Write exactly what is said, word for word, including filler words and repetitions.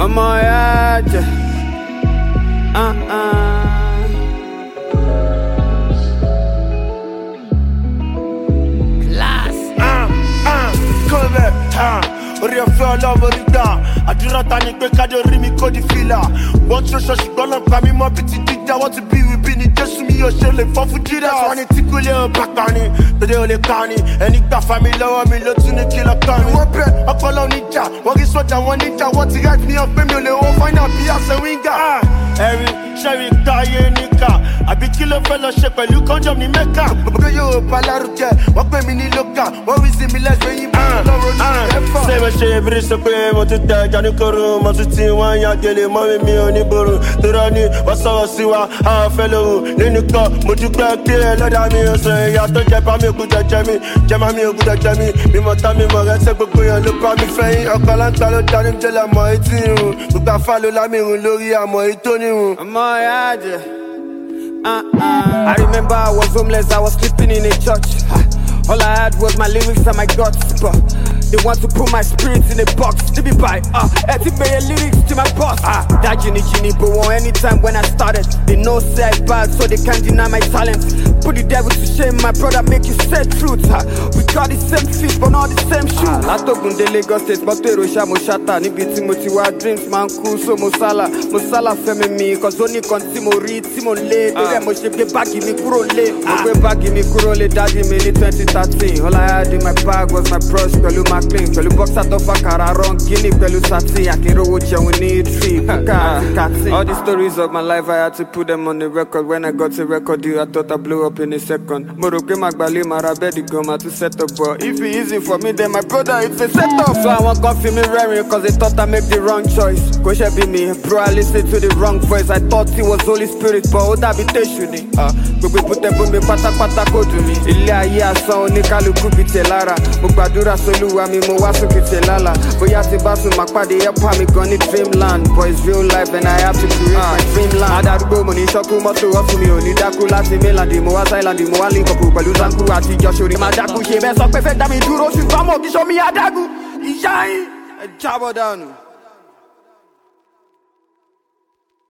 I'm on edge. Uh-uh. Class. Uh, uh, come back, uh. Ori ọ̀fẹ́ ọlọ́mọ rí gbà àdúrà ta ni pé kájọ rí mi kó di fìlà wọ́n tún ṣọ́ọ̀ṣì gbọ́nà pa mí mọ́ bí ti dídá wọ́n ti bí wíbí ni jésù mi yóò ṣe lè fọ́ fún jíra wọ́n ní tí kò lè ò bá pa ni tòde ò lè pa ni ẹni gbà fa mi lọ́wọ́ mi ló tún ní kí lọ kàn mí. wọ́n bẹ ọpọlọ oníjà wọ́n rí sójà wọn níjà wọ́n ti rẹ́ mi ọ̀pẹ́ mi ò lè wọ́n fáínà bí àṣẹ wíńgà. ẹ̀rí ṣẹ́rí gbáyé níkà àbí kí ló fẹ́ lọ ṣe pẹ̀lú kọ́ńjọ́m ní mẹ́kà. gbogbo yóò bá lárugẹ wọ́n pè mí ní lókà wọ́n wí sí mi lẹ́sẹ̀ yín bí lọ́rọ̀ ní ẹ̀fọ́. ṣé mo ṣe ìbírí sọ pé mo ti tẹ ẹja ní koro mo tún ti wọ́n yan gèlè mọ́ mi mi ò ní borò tóró ni wọ́n sọ̀rọ̀ sí wa àwọn fẹ́ lòun nínú kan mo dúpẹ́ kí ẹ lọ́dà mi ò sọ ìyá tó jẹ bá mi ògùn jẹjẹ mi jẹ má mi ògùn jẹjẹ mi mímọ tá mi mọ̀ rẹ ṣe gbogbo yẹn ló bá mi fẹ́yìn ọkọ̀ láńtà ló dání jẹ́lẹ̀ mọ́ etí irun gbogbo afá ló lámì irun lórí àmọ́ ètò nírun. I'm on edge. Uh-uh. I remember I was homeless, I was sleeping in a church. All I had was my lyrics and my guts, but they want to put my spirit in a box. To be by, uh, Etibaye lyrics to my boss. Ah, that Ginny Ginny, but one anytime when I started, they know say I bad, so they can't deny my talent. Put the devil to shame, my brother, make you say truth. Ah, we got the same feet, but not the same shoes. Latogunde Lagos State, but Erosha Moshata, Nibi Timothy, dreams man cool, so Mosala, Mosala femi me, cause only continue read, Timon lay, they must get back in me, kuro lay, go back in me, kuro lay, daddy me, twenty thirteen. All I had in my bag was my brush, Pelu McLean, Pelu box out of a car, wrong, Guinea, Pelu Sati, I can roll with you, we need three. All the stories of my life, I had to put them on the record. When I got to record deal, I thought I blew up in a second. Moroke Magbali, Marabedi Goma to set up, but if it's easy for me, then my brother, it's a setup. So I want coffee me raring, cause they thought I make the wrong choice. Go should be me, bro, I listened to the wrong voice. I thought it was Holy Spirit, but all that be teshuni. Ah, we put them on me, pata pata go to me. Ilya ya so nikaluku bitelara. Mugbadura soluwa mi mo wasu kitelala. Boya ti basu makpade yepa mi goni dreamland. But it's real life and I have to create my dreamland. Adarugo money shoku moto ofu mi oni daku lati mainland. Mo wa Thailand, mo wa link up pẹ̀lú Zanku àti Joshua. Ma daku ṣe bẹ́ẹ̀ sọ pé fẹ́ dá mi dúró ṣùgbọ́n mo kì í ṣọ́ mi adagu. Ìyá yín ẹ jábọ̀ dànù.